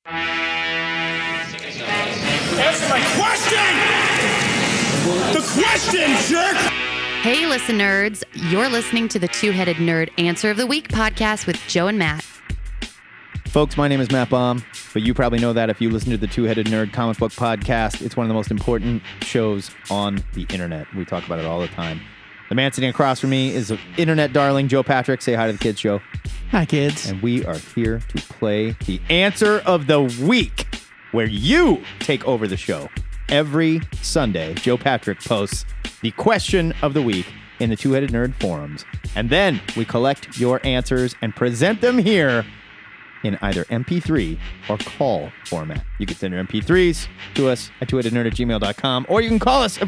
Answer my question! The question, jerk! Hey, listen, nerds. You're listening to the Two-Headed Nerd Answer of the Week podcast with Joe and Matt. Folks, my name is Matt Baum, but you probably know that if you listen to the Two-Headed Nerd comic book podcast. It's one of the most important shows on the internet. We talk about it all the time. The man sitting across from me is internet darling Joe Patrick. Say hi to the kids, Joe. Hi, kids. And we are here to play the Answer of the Week, where you take over the show. Every Sunday, Joe Patrick posts the question of the week in the Two-Headed Nerd forums. And then we collect your answers and present them here in either MP3 or call format. You can send your MP3s to us at twoheadednerd@gmail.com, or you can call us at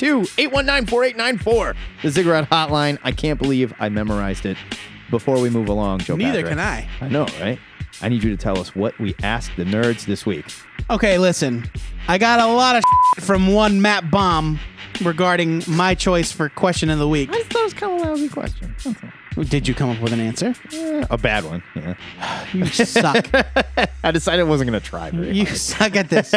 402-819-4894, the Ziggurat hotline. I can't believe I memorized it. Before we move along, Joe Neither Patrick, can I. I know, right? I need you to tell us what we asked the nerds this week. Okay, listen. I got a lot of from one Matt Baum regarding my choice for question of the week. I just thought it was kind of a lousy question. Did you come up with an answer? A bad one. Yeah. You suck. I decided I wasn't going to try. You suck at this.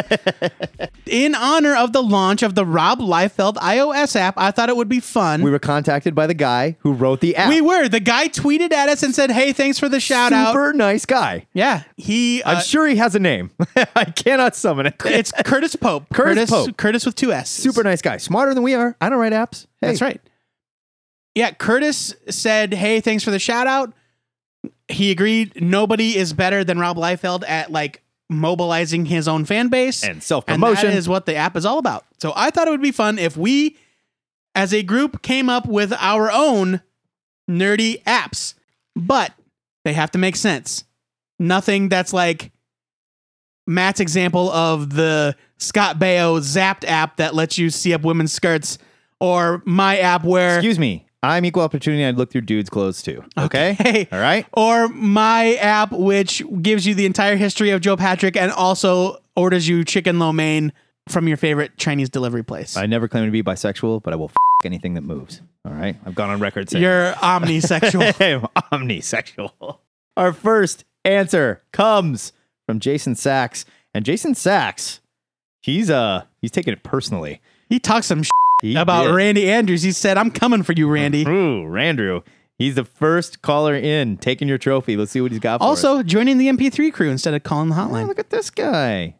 In honor of the launch of the Rob Liefeld iOS app, I thought it would be fun. We were contacted by the guy who wrote the app. We were. The guy tweeted at us and said, hey, thanks for the shout out. Super nice guy. Yeah. I'm sure he has a name. I cannot summon it. It's Curtis Pope. Curtis Pope. Curtis with two S. Super nice guy. Smarter than we are. I don't write apps. Hey. That's right. Yeah, Curtis said, hey, thanks for the shout out. He agreed nobody is better than Rob Liefeld at like mobilizing his own fan base. And self-promotion. And that is what the app is all about. So I thought it would be fun if we, as a group, came up with our own nerdy apps. But they have to make sense. Nothing that's like Matt's example of the Scott Baio Zapped app that lets you see up women's skirts, or my app where... Excuse me. I'm equal opportunity. I'd look through dudes' clothes too. Okay? All right? Or my app, which gives you the entire history of Joe Patrick and also orders you chicken lo mein from your favorite Chinese delivery place. I never claim to be bisexual, but I will anything that moves. All right? I've gone on record saying you're omnisexual. I'm omnisexual. Our first answer comes from Jason Sachs. And Jason Sachs, he's taking it personally. He talks some about Randy Andrews. He said, I'm coming for you, Randy. Ooh, Randrew. He's the first caller in, taking your trophy. Let's see what he's got for us. Also, joining the MP3 crew instead of calling the hotline. Oh, look at this guy.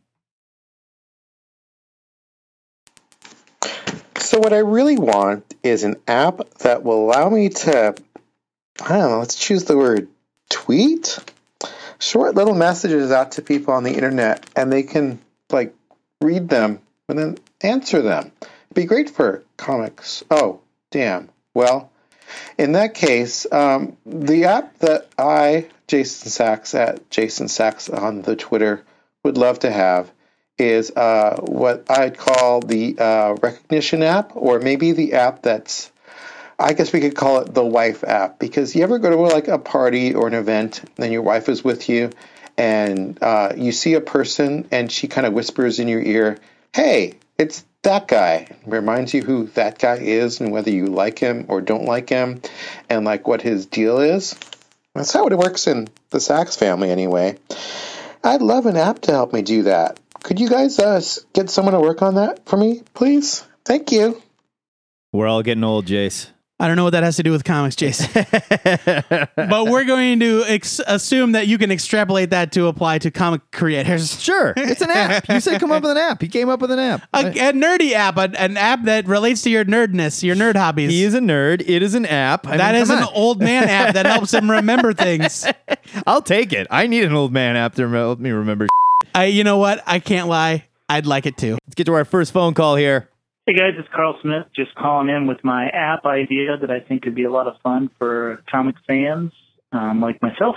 So what I really want is an app that will allow me to, I don't know, let's choose the word tweet? Short little messages out to people on the internet, and they can, like, read them and then answer them. Be great for comics. Oh, damn. Well, in that case, the app that Jason Sachs at Jason Sachs on the Twitter, would love to have is what I'd call the recognition app, or maybe the app that's, I guess we could call it the wife app, because you ever go to like a party or an event and your wife is with you and you see a person and she kind of whispers in your ear, hey, it's that guy. It reminds you who that guy is and whether you like him or don't like him and like what his deal is. That's how it works in the Sachs family anyway. I'd love an app to help me do that. Could you guys get someone to work on that for me, please? Thank you. We're all getting old, Jace. I don't know what that has to do with comics, Jason. But we're going to assume that you can extrapolate that to apply to comic creators. Sure. It's an app. You said come up with an app. He came up with an app. A nerdy app, an app that relates to your nerdness, your nerd hobbies. He is a nerd. It is an app. That is an old man app that helps him remember things. I'll take it. I need an old man app to help me remember. You know what? I can't lie. I'd like it too. Let's get to our first phone call here. Hey guys, it's Carl Smith, just calling in with my app idea that I think could be a lot of fun for comic fans like myself.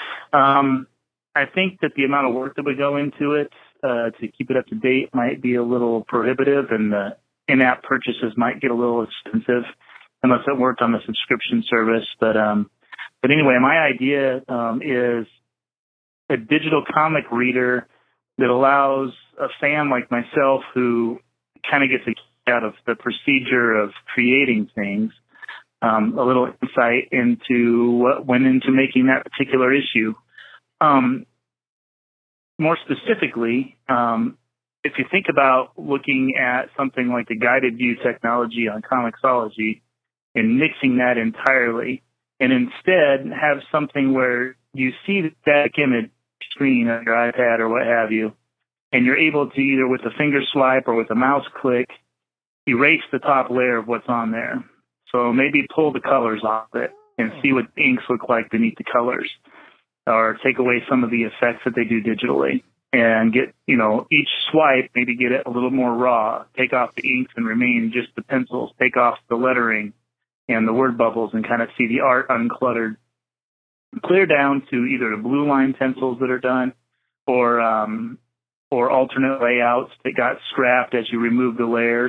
I think that the amount of work that would go into it to keep it up to date might be a little prohibitive, and the in-app purchases might get a little expensive unless it worked on the subscription service. But anyway, my idea is a digital comic reader that allows a fan like myself who kind of gets a out of the procedure of creating things, a little insight into what went into making that particular issue. more specifically, if you think about looking at something like the guided view technology on Comixology and mixing that entirely, and instead have something where you see the static image screen on your iPad or what have you, and you're able to either with a finger swipe or with a mouse click erase the top layer of what's on there. So maybe pull the colors off it and see what the inks look like beneath the colors, or take away some of the effects that they do digitally and get, each swipe, maybe get it a little more raw, take off the inks and remain just the pencils, take off the lettering and the word bubbles and kind of see the art uncluttered. Clear down to either the blue line pencils that are done or alternate layouts that got scrapped as you remove the layers,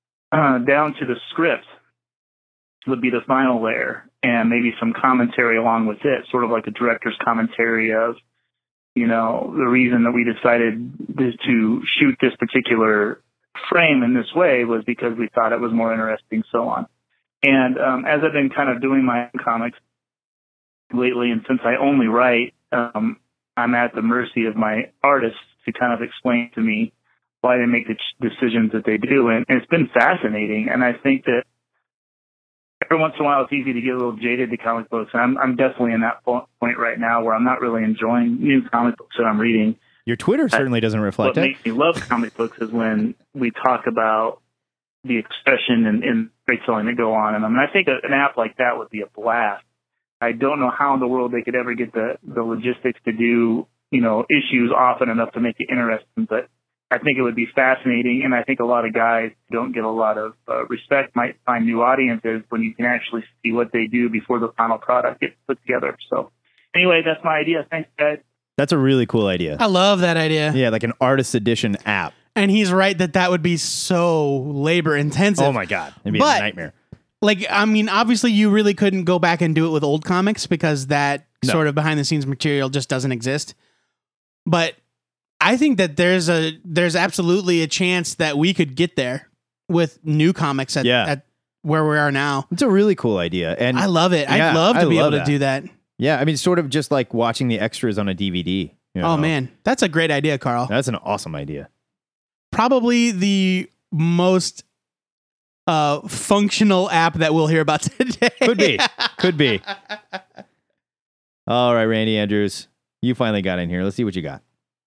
down to the script would be the final layer, and maybe some commentary along with it, sort of like a director's commentary of, the reason that we decided to shoot this particular frame in this way was because we thought it was more interesting, so on. And as I've been kind of doing my own comics lately, and since I only write, I'm at the mercy of my artists to kind of explain to me why they make the decisions that they do. And it's been fascinating. And I think that every once in a while it's easy to get a little jaded to comic books. And I'm definitely in that point right now where I'm not really enjoying new comic books that I'm reading. Your Twitter certainly doesn't reflect What it. makes me love comic books is when we talk about the expression and storytelling that go on in them. And I think an app like that would be a blast. I don't know how in the world they could ever get the logistics to do, issues often enough to make it interesting, but I think it would be fascinating. And I think a lot of guys who don't get a lot of respect might find new audiences when you can actually see what they do before the final product gets put together. So anyway, that's my idea. Thanks, guys. That's a really cool idea. I love that idea. Yeah, like an artist edition app. And he's right that would be so labor intensive. Oh my God. It'd be a nightmare. Obviously you really couldn't go back and do it with old comics because that sort of behind the scenes material just doesn't exist. But I think that there's absolutely a chance that we could get there with new comics at where we are now. It's a really cool idea. And I love it. I'd love to be able to do that. Yeah. I mean, sort of just like watching the extras on a DVD. Oh man, that's a great idea, Carl. That's an awesome idea. Probably the most functional app that we'll hear about today. Could be. All right, Randy Andrews, you finally got in here. Let's see what you got.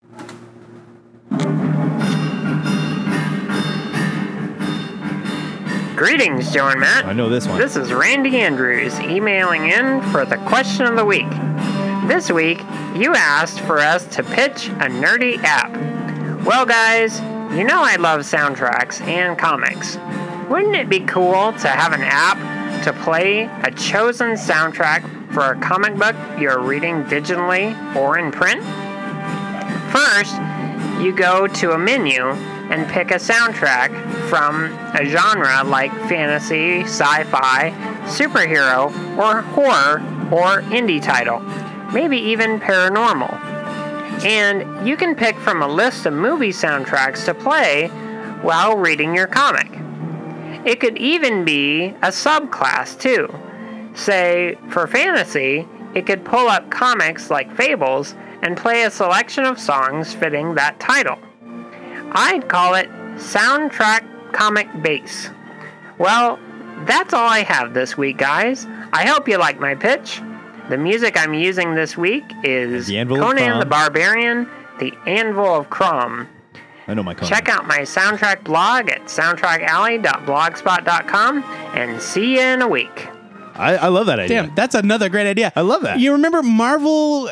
Greetings, Joe and Matt. I know this one. This is Randy Andrews emailing in for the question of the week. This week, you asked for us to pitch a nerdy app. Well, guys, I love soundtracks and comics. Wouldn't it be cool to have an app to play a chosen soundtrack for a comic book you're reading digitally or in print? First, you go to a menu and pick a soundtrack from a genre like fantasy, sci-fi, superhero, or horror, or indie title, maybe even paranormal. And you can pick from a list of movie soundtracks to play while reading your comic. It could even be a subclass too. Say, for fantasy, it could pull up comics like Fables and play a selection of songs fitting that title. I'd call it Soundtrack Comic Base. Well, that's all I have this week, guys. I hope you like my pitch. The music I'm using this week is Conan the Barbarian, The Anvil of Crom. I know my Conan. Check out my soundtrack blog at soundtrackalley.blogspot.com and see you in a week. I love that idea. Damn, that's another great idea. I love that. You remember Marvel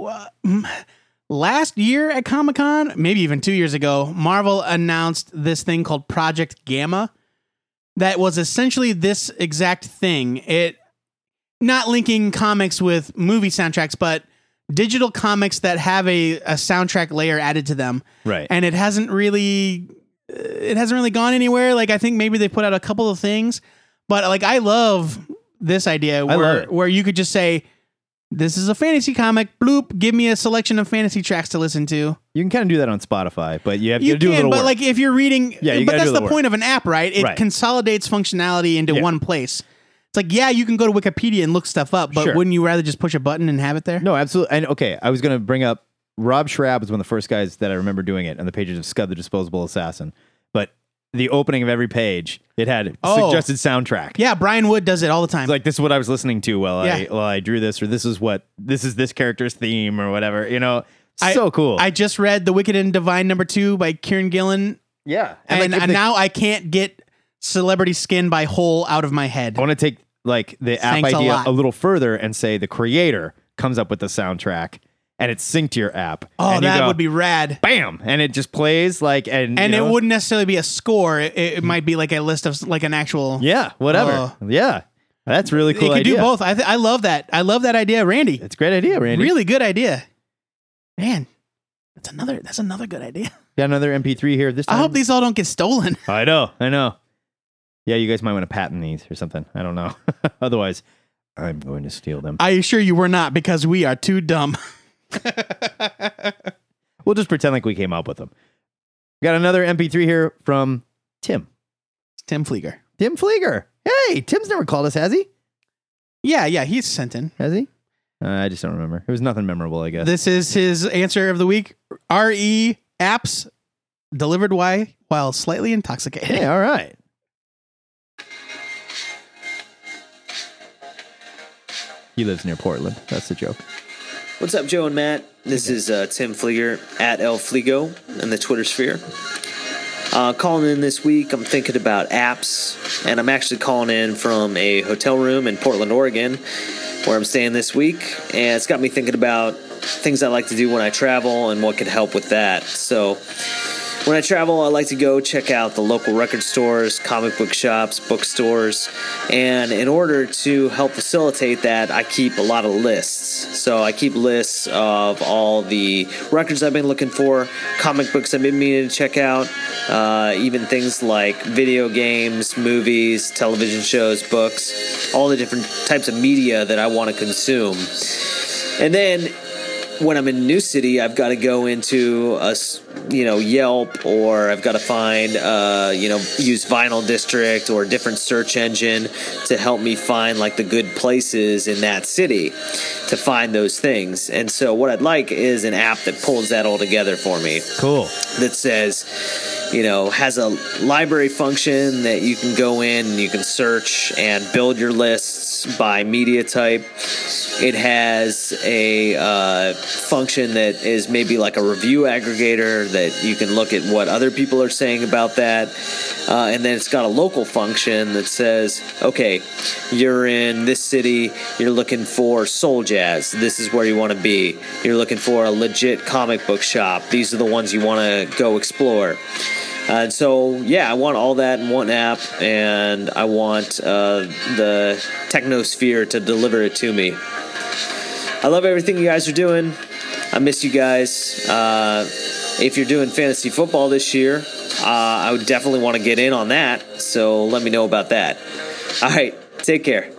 last year at Comic-Con, maybe even 2 years ago, Marvel announced this thing called Project Gamma that was essentially this exact thing. It not linking comics with movie soundtracks, but digital comics that have a soundtrack layer added to them. Right. And it hasn't really gone anywhere. Like, I think maybe they put out a couple of things, but like, I love this idea where you could just say, this is a fantasy comic, bloop, give me a selection of fantasy tracks to listen to. You can kind of do that on Spotify, but you have to do a little but work. like if you're reading, but that's the point of an app, right? It consolidates functionality into one place. It's like, yeah, you can go to Wikipedia and look stuff up, but wouldn't you rather just push a button and have it there? No, absolutely. And okay, I was going to bring up Rob Schrab was one of the first guys that I remember doing it on the pages of Scud the Disposable Assassin. But the opening of every page, it had suggested soundtrack. Yeah, Brian Wood does it all the time. It's like, this is what I was listening to while Yeah. I drew this, or this is this character's theme or whatever. You know, so cool. I just read The Wicked and Divine #2 by Kieran Gillen. Yeah. And now I can't get Celebrity Skin by Hole out of my head. I want to take like the app Thanks a idea lot. a little further and say the creator comes up with the soundtrack and it's synced to your app. Oh, and you that go, would be rad. bam, and it just plays like And you know, it wouldn't necessarily be a score. It might be like a list of like an actual. yeah, whatever. Yeah, that's a really cool. It could idea. do both. I love that. I love that idea, Randy. It's a great idea, Randy. Really good idea. Man, that's another good idea. Got another MP3 here this time. I hope these all don't get stolen. I know. Yeah, you guys might want to patent these or something. I don't know. Otherwise, I'm going to steal them. I assure you we're not, because we are too dumb. We'll just pretend like we came up with them. We got another MP3 here from Tim. Tim Flieger. Tim Flieger. Hey, Tim's never called us, has he? Yeah, he's sent in. Has he? I just don't remember. It was nothing memorable, I guess. This is his answer of the week. RE apps delivered while slightly intoxicated. Hey, all right. He lives near Portland. That's the joke. What's up, Joe and Matt? This is Tim Flieger at El Fligo in the Twitter sphere. Calling in this week, I'm thinking about apps, and I'm actually calling in from a hotel room in Portland, Oregon, where I'm staying this week, and it's got me thinking about things I like to do when I travel and what could help with that. So when I travel, I like to go check out the local record stores, comic book shops, bookstores, and in order to help facilitate that, I keep a lot of lists. So I keep lists of all the records I've been looking for, comic books I've been meaning to check out, even things like video games, movies, television shows, books, all the different types of media that I want to consume. And then when I'm in a new city, I've got to go into Yelp, or I've got to find, use Vinyl District or a different search engine to help me find like the good places in that city to find those things. And so what I'd like is an app that pulls that all together for me. Cool. That says, has a library function that you can go in and you can search and build your lists by media type. It has a function that is maybe like a review aggregator that you can look at what other people are saying about that. And then it's got a local function that says, okay, you're in this city, you're looking for soul jazz. This is where you want to be. You're looking for a legit comic book shop. These are the ones you want to go explore. And so, I want all that in one app, and I want the Technosphere to deliver it to me. I love everything you guys are doing. I miss you guys. If you're doing fantasy football this year, I would definitely want to get in on that, so let me know about that. All right, take care.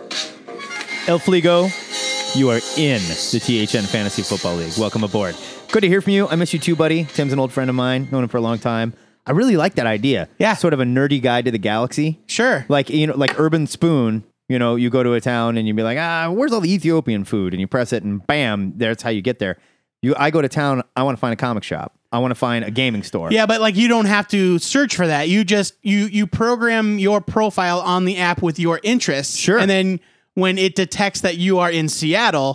El Fligo, you are in the THN Fantasy Football League. Welcome aboard. Good to hear from you. I miss you too, buddy. Tim's an old friend of mine. Known him for a long time. I really like that idea. Yeah. Sort of a nerdy guide to the galaxy. Sure. Like Urban Spoon, you go to a town and you'd be like, where's all the Ethiopian food? And you press it and bam, that's how you get there. I go to town, I want to find a comic shop. I want to find a gaming store. Yeah, but like you don't have to search for that. You just you program your profile on the app with your interests. Sure. And then when it detects that you are in Seattle,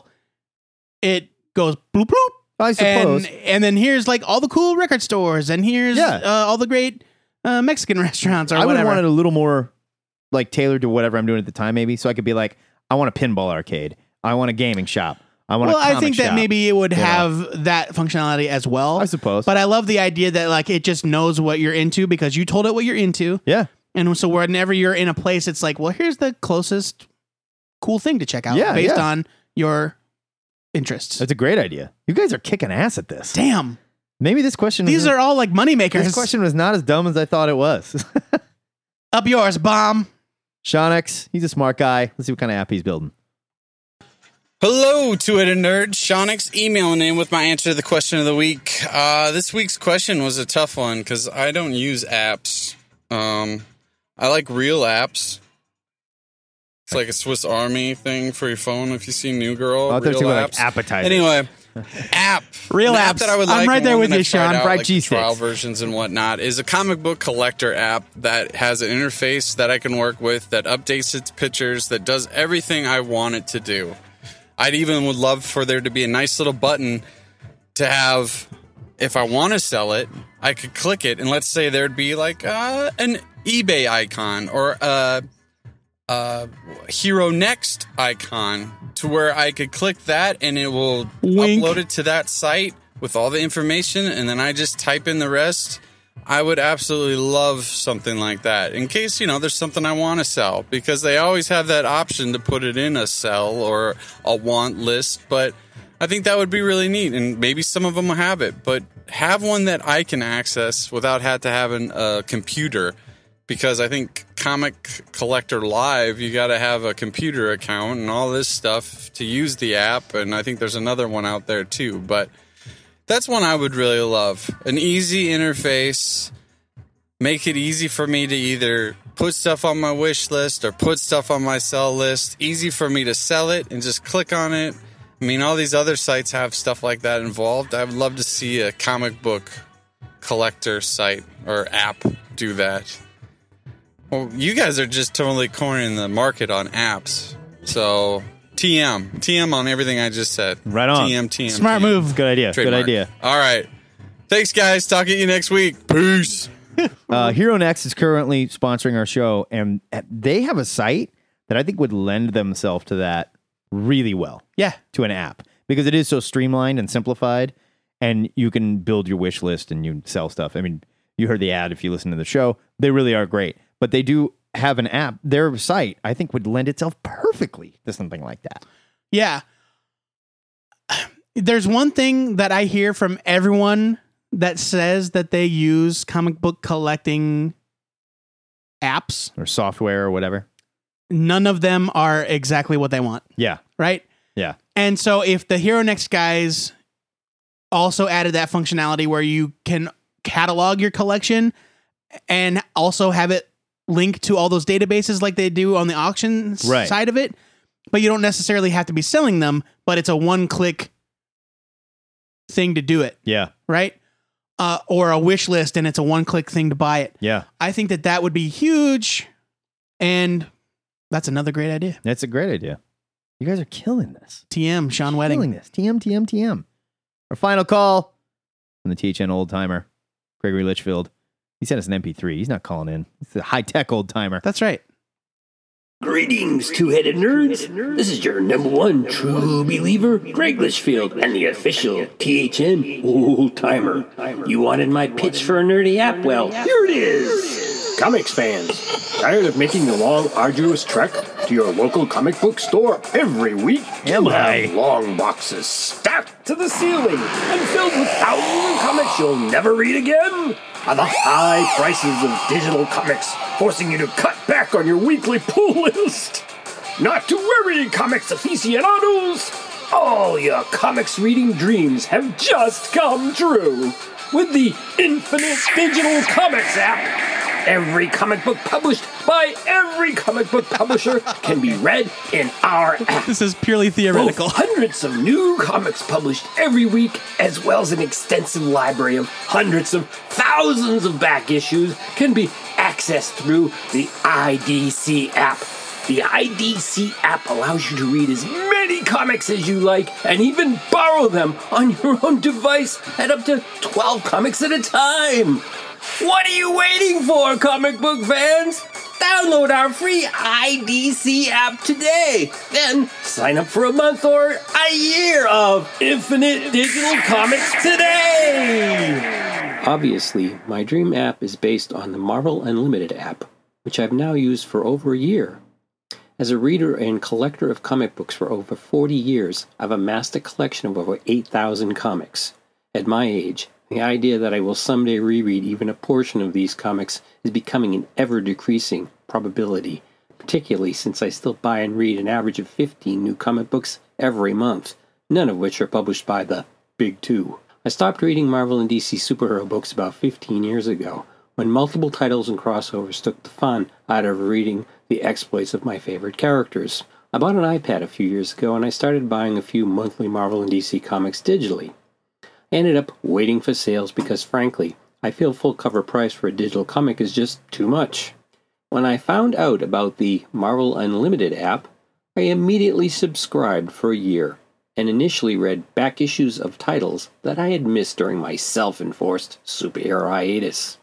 it goes bloop bloop. I suppose. And then here's like all the cool record stores, and here's all the great Mexican restaurants or I would whatever. want it a little more like tailored to whatever I'm doing at the time, maybe. So I could be like, I want a pinball arcade. I want a gaming shop. I want a comic I think that shop. maybe it would have that functionality as well. I suppose. But I love the idea that like it just knows what you're into because you told it what you're into. Yeah. And so whenever you're in a place, it's like, well, here's the closest cool thing to check out based on your interests. That's a great idea. You guys are kicking ass at this. Damn. Maybe this question... These are all like money makers. This question was not as dumb as I thought it was. Up yours, bomb. Shonix, he's a smart guy. Let's see what kind of app he's building. Hello, two-headed nerd. Shonix emailing in with my answer to the question of the week. This week's question was a tough one because I don't use apps. I like real apps. It's like a Swiss Army thing for your phone if you see New Girl. I thought you real were apps. like appetizers. Anyway, app. Real An app apps. that I would I'm like, right and there one with that you, I've tried Sean. out, Fried like cheese trial sticks. versions and whatnot, is a comic book collector app that has an interface that I can work with, that updates its pictures, that does everything I want it to do. I'd even would love for there to be a nice little button to have, if I want to sell it, I could click it, and let's say there'd be like an eBay icon or a Hero Next icon to where I could click that and it will Wink. upload it to that site with all the information, and then I just type in the rest. I would absolutely love something like that in case, there's something I want to sell, because they always have that option to put it in a sell or a want list. But I think that would be really neat, and maybe some of them will have it, but have one that I can access without having a computer, because I think Comic Collector Live, you got to have a computer account and all this stuff to use the app, and I think there's another one out there too, but that's one I would really love. An easy interface, make it easy for me to either put stuff on my wish list or put stuff on my sell list, easy for me to sell it and just click on it. I mean, all these other sites have stuff like that involved. I would love to see a comic book collector site or app do that. Well, you guys are just totally cornering the market on apps. So, TM on everything I just said. Right on. TM. Smart move. Good idea. Trademark. Good idea. All right. Thanks, guys. Talk to you next week. Peace. Hero Next is currently sponsoring our show, and they have a site that I think would lend themselves to that really well. Yeah. To an app, because it is so streamlined and simplified, and you can build your wish list and you sell stuff. I mean, you heard the ad if you listen to the show. They really are great, but they do have an app. Their site, I think, would lend itself perfectly to something like that. Yeah. There's one thing that I hear from everyone that says that they use comic book collecting apps or software or whatever. None of them are exactly what they want. Yeah. Right? Yeah. And so if the Hero Next guys also added that functionality where you can catalog your collection and also have it linked to all those databases like they do on the auction side of it, but you don't necessarily have to be selling them, but it's a one-click thing to do it. Yeah. Right? Or a wish list and it's a one-click thing to buy it. Yeah. I think that would be huge, and that's another great idea. That's a great idea. You guys are killing this. TM, Sean Wedding. Killing this. TM. Our final call from the THN old timer, Gregory Litchfield. He sent us an MP3. He's not calling in. He's a high-tech old timer. That's right. Greetings, two-headed nerds. This is your number one true believer, Greg Litchfield, and the official THN old timer. You wanted my pitch for a nerdy app? Well, here it is. Comics fans, tired of making the long, arduous trek to your local comic book store every week? Am I? Have long boxes stacked to the ceiling and filled with thousands of comics you'll never read again? Are the high prices of digital comics forcing you to cut back on your weekly pull list? Not to worry, comics aficionados! All your comics reading dreams have just come true with the Infinite Digital Comics app. Every comic book published by every comic book publisher can be read in our app. This is purely theoretical. Both hundreds of new comics published every week, as well as an extensive library of hundreds of thousands of back issues, can be accessed through the IDC app. The IDC app allows you to read as many comics as you like and even borrow them on your own device at up to 12 comics at a time. What are you waiting for, comic book fans? Download our free IDC app today. Then sign up for a month or a year of Infinite Digital Comics today. Obviously, my dream app is based on the Marvel Unlimited app, which I've now used for over a year. As a reader and collector of comic books for over 40 years, I've amassed a collection of over 8,000 comics. At my age, the idea that I will someday reread even a portion of these comics is becoming an ever-decreasing probability, particularly since I still buy and read an average of 15 new comic books every month, none of which are published by the Big Two. I stopped reading Marvel and DC superhero books about 15 years ago, when multiple titles and crossovers took the fun out of reading the exploits of my favorite characters. I bought an iPad a few years ago, and I started buying a few monthly Marvel and DC comics digitally. I ended up waiting for sales because, frankly, I feel full cover price for a digital comic is just too much. When I found out about the Marvel Unlimited app, I immediately subscribed for a year and initially read back issues of titles that I had missed during my self-enforced superhero hiatus.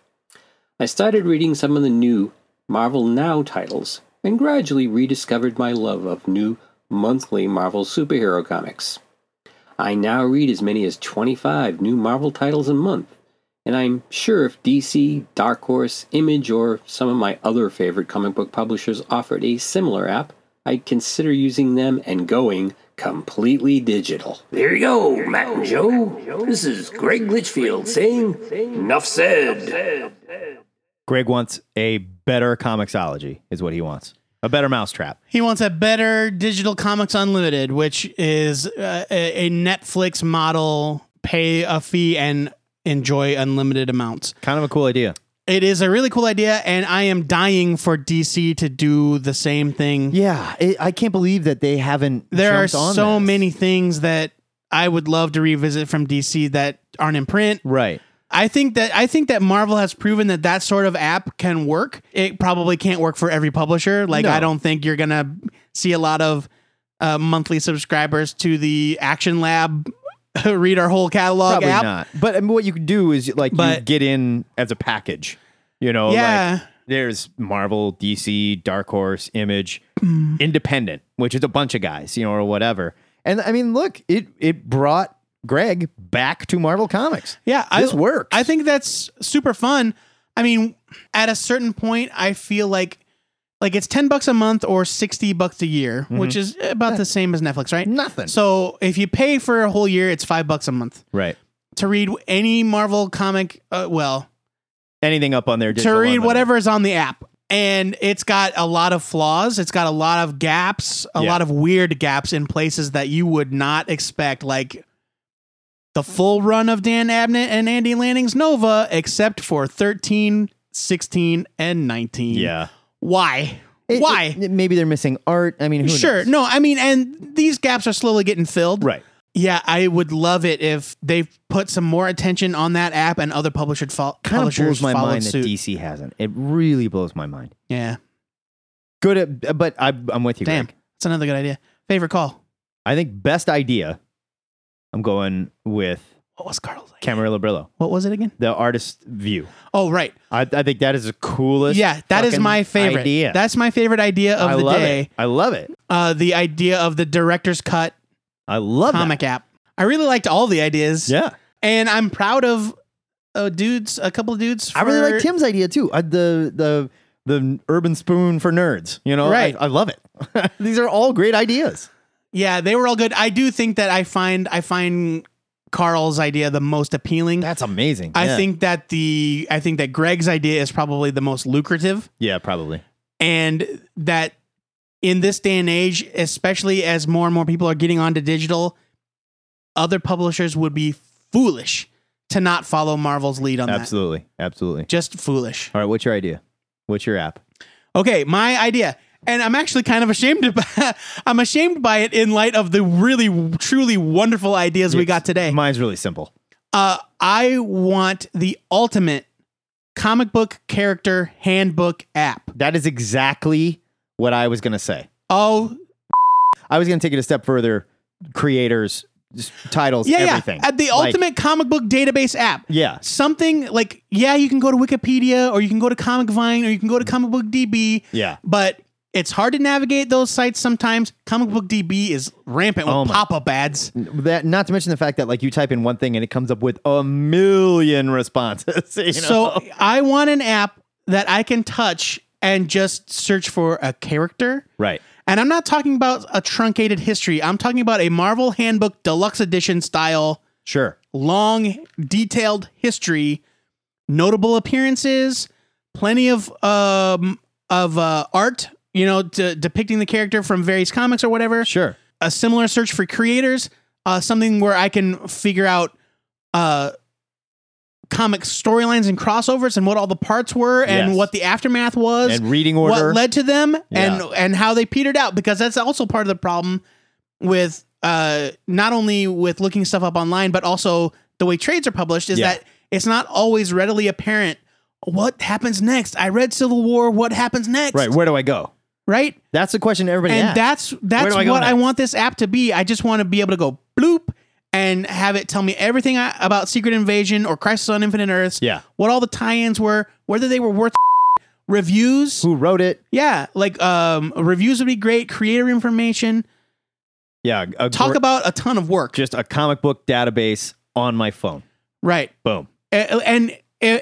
I started reading some of the new Marvel Now titles and gradually rediscovered my love of new monthly Marvel superhero comics. I now read as many as 25 new Marvel titles a month, and I'm sure if DC, Dark Horse, Image, or some of my other favorite comic book publishers offered a similar app, I'd consider using them and going completely digital. There you go, Matt and Joe. This is Greg Litchfield saying, enough said. Greg wants a better Comixology, is what he wants. A better mousetrap. He wants a better Digital Comics Unlimited, which is a Netflix model, pay a fee and enjoy unlimited amounts. Kind of a cool idea. It is a really cool idea, and I am dying for DC to do the same thing. Yeah, I can't believe that they haven't. There are jumped on so this. many things that I would love to revisit from DC that aren't in print. Right. I think that Marvel has proven that sort of app can work. It probably can't work for every publisher. Like, No. I don't think you're gonna see a lot of monthly subscribers to the Action Lab read our whole catalog Probably app. not. But I mean, what you could do is you get in as a package. You know, Yeah. like there's Marvel, DC, Dark Horse, Image, Independent, which is a bunch of guys, you know, or whatever. And I mean, look, it brought Greg back to Marvel Comics. Yeah, this works. I think that's super fun. I mean, at a certain point, I feel like it's $10 a month or $60 a year, which is about the same as Netflix, right? Nothing. So if you pay for a whole year, it's $5 a month Right. to read any Marvel comic. Anything up on there. To read whatever is on the app. And it's got a lot of flaws. It's got a lot of gaps, a lot of weird gaps in places that you would not expect, like the full run of Dan Abnett and Andy Lanning's Nova, except for 13, 16, and 19. Yeah. Why? Why? Maybe they're missing art. I mean, who Sure. knows? No, I mean, and these gaps are slowly getting filled. Right. Yeah, I would love it if they put some more attention on that app and other publishers Kind of blows my followed mind suit. that DC hasn't. It really blows my mind. Yeah. Good, but I'm with you, Damn. Greg. That's another good idea. Favorite call? I think best idea, I'm going with What was Carl's idea? Camarillo Brillo, What was it again? the artist view. Oh, right. I think that is the coolest. Yeah, that is fucking my favorite. idea. That's my favorite idea of I the love day. it. I love it. The idea of the director's cut I love comic app. I really liked all the ideas. Yeah. And I'm proud of a couple of dudes. I really for- like Tim's idea too. The urban spoon for nerds. You know, Right. I love it. These are all great ideas. Yeah, they were all good. I do think that I find Carl's idea the most appealing. That's amazing. I Yeah. think that Greg's idea is probably the most lucrative, Yeah, probably. and that in this day and age, especially as more and more people are getting onto digital, other publishers would be foolish to not follow Marvel's lead on that. Absolutely. Just foolish. All right, what's your idea? What's your app? Okay, my idea. And I'm actually kind of ashamed I'm ashamed by it in light of the really, truly wonderful ideas we got today. Mine's really simple. I want the ultimate comic book character handbook app. That is exactly what I was going to say. Oh, I was going to take it a step further. Creators, titles, everything. At the Like, ultimate comic book database app. Yeah. Something like, you can go to Wikipedia or you can go to Comic Vine or you can go to Comic Book DB. Yeah. But it's hard to navigate those sites sometimes. Comic Book DB is rampant with pop-up ads. That, not to mention the fact that like you type in one thing and it comes up with a million responses. You know? So I want an app that I can touch and just search for a character. Right. And I'm not talking about a truncated history. I'm talking about a Marvel Handbook Deluxe Edition style, Sure. long, detailed history, notable appearances, plenty of art, depicting the character from various comics or whatever. Sure. A similar search for creators, something where I can figure out comic storylines and crossovers and what all the parts were and Yes. what the aftermath was And reading order. what led to them Yeah. and how they petered out, because that's also part of the problem with not only with looking stuff up online, but also the way trades are published is Yeah. that it's not always readily apparent what happens next. I read Civil War. What happens next? Right. Where do I go? Right. That's the question everybody And asks. that's Where do I what go I next? want this app to be. I just want to be able to go bloop and have it tell me everything about Secret Invasion or Crisis on Infinite Earths. Yeah. What all the tie-ins were, whether they were worth reviews. Who wrote it? Yeah, like reviews would be great. Creator information. Yeah. Talk about a ton of work. Just a comic book database on my phone. Right. Boom. And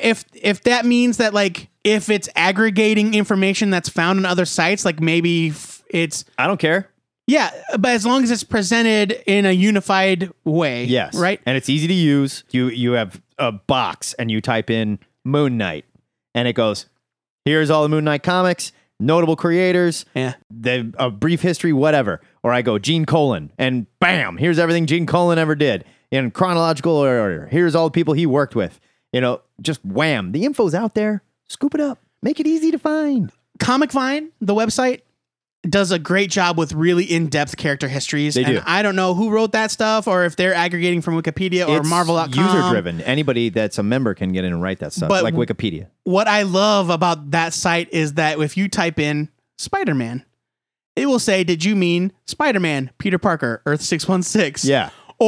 if that means that, like, if it's aggregating information that's found on other sites, like maybe it's I don't care. yeah, but as long as it's presented in a unified way. Yes. Right. And it's easy to use. You have a box and you type in Moon Knight and it goes, here's all the Moon Knight comics, notable creators, Yeah. a brief history, whatever. Or I go Gene Colan and bam, here's everything Gene Colan ever did in chronological order. Here's all the people he worked with. You know, just wham. The info's out there. Scoop it up. Make it easy to find. Comic Vine, the website, does a great job with really in-depth character histories. They do. And I don't know who wrote that stuff or if they're aggregating from Wikipedia or It's Marvel.com. user-driven. Anybody that's a member can get in and write that stuff, But like Wikipedia. What I love about that site is that if you type in Spider-Man, it will say, did you mean Spider-Man, Peter Parker, Earth 616? Yeah.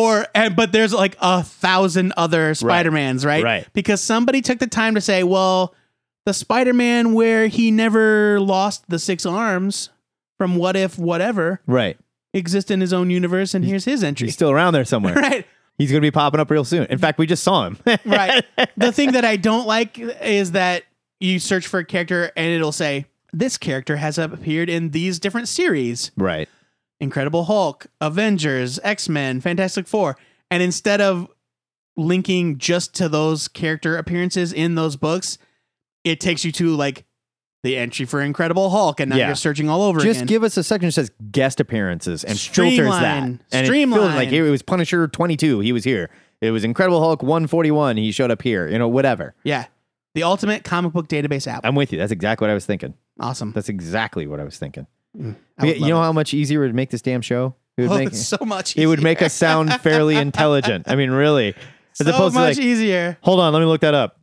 But there's like 1,000 other Spider-Mans, right? Right. Because somebody took the time to say, well, the Spider-Man where he never lost the 6 arms from What If Whatever Right. exists in his own universe, and here's his entry. He's still around there somewhere. Right. He's going to be popping up real soon. In fact, we just saw him. Right. The thing that I don't like is that you search for a character and it'll say, this character has appeared in these different series. Right. Incredible Hulk, Avengers, X-Men, Fantastic Four. And instead of linking just to those character appearances in those books, it takes you to like the entry for Incredible Hulk, and now Yeah. you're searching all over Just again. give us a section that says guest appearances and filters that. Streamline. And Streamline. It like it was Punisher 22. He was here. It was Incredible Hulk 141. He showed up here. You know, whatever. Yeah. The ultimate comic book database app. I'm with you. That's exactly what I was thinking. Awesome. That's exactly what I was thinking. I would You love know it. how much easier it would make this damn show? It would Oh, make it's so much It would make easier. us sound fairly intelligent. I mean, really. As So opposed to much like, easier. hold on, let me look that up.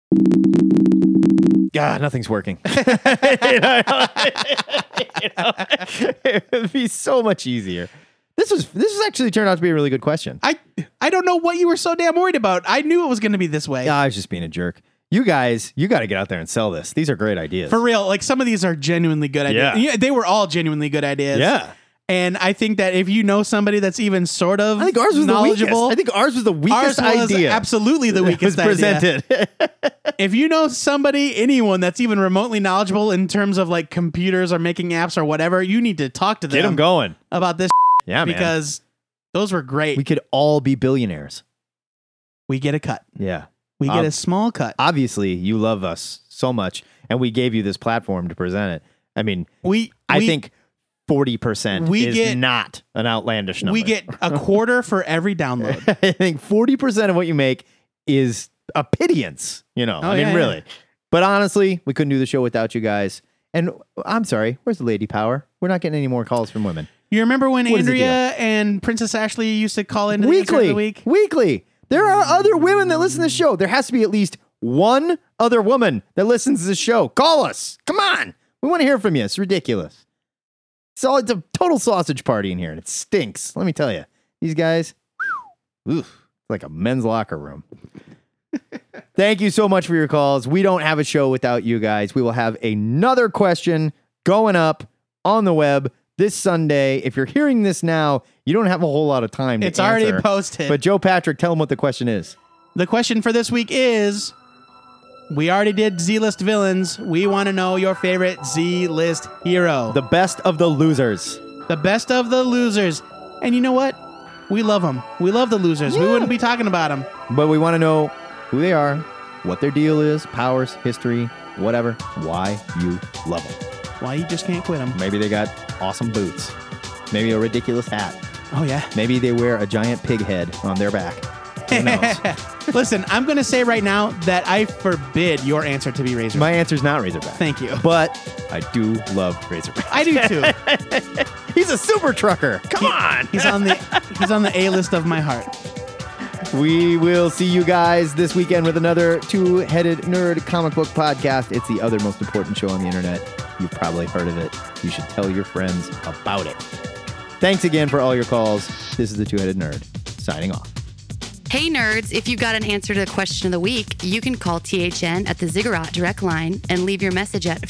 God, nothing's working. It would be so much easier. This was actually turned out to be a really good question. I don't know what you were so damn worried about. I knew it was going to be this way. I was just being a jerk. You guys, you got to get out there and sell this. These are great ideas. For real, like some of these are genuinely good ideas. Yeah. They were all genuinely good ideas. Yeah. And I think that if you know somebody that's even sort of I think ours was the weakest. knowledgeable, I think ours was the weakest ours was idea. absolutely the that weakest was presented. idea. If you know somebody, anyone that's even remotely knowledgeable in terms of like computers or making apps or whatever, you need to talk to them. Get them going. about this Yeah, man. because those were great. We could all be billionaires. We get a cut. Yeah. We get a small cut. Obviously, you love us so much, and we gave you this platform to present it. I mean, I think 40% is not an outlandish number. We get a quarter for every download. I think 40% of what you make is a pittance, you know. Oh, I mean, yeah, really. yeah. But honestly, we couldn't do the show without you guys. And I'm sorry, where's the lady power? We're not getting any more calls from women. You remember when What is the Andrea and Princess Ashley used to call into the Answer of the Week? Weekly. There are other women that listen to the show. There has to be at least one other woman that listens to the show. Call us. Come on. We want to hear from you. It's ridiculous. It's a total sausage party in here, and it stinks. Let me tell you. These guys, oof, it's like a men's locker room. Thank you so much for your calls. We don't have a show without you guys. We will have another question going up on the web this Sunday. If you're hearing this now, you don't have a whole lot of time to It's already answer. posted. But Joe Patrick, tell them what the question is. The question for this week is, we already did Z-list villains. We want to know your favorite Z-list hero. The best of the losers. The best of the losers. And you know what? We love them. We love the losers. We wouldn't be talking about them. But we want to know who they are, what their deal is, powers, history, whatever, why you love them. Why you just can't quit them. Maybe they got awesome boots. Maybe a ridiculous hat. Oh, yeah. Maybe they wear a giant pig head on their back. Who knows? Listen, I'm going to say right now that I forbid your answer to be Razorback. My answer's not Razorback. Thank you. But I do love Razorback. I do too. He's a super trucker. Come on. He's on the A list of my heart. We will see you guys this weekend with another Two-Headed Nerd comic book podcast. It's the other most important show on the internet. You've probably heard of it. You should tell your friends about it. Thanks again for all your calls. This is the Two-Headed Nerd, signing off. Hey nerds, if you've got an answer to the question of the week, you can call THN at the Ziggurat direct line and leave your message at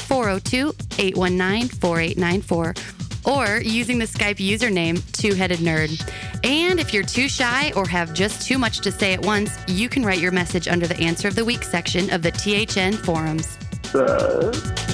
402-819-4894 or using the Skype username Two-Headed Nerd. And if you're too shy or have just too much to say at once, you can write your message under the Answer of the Week section of the THN forums.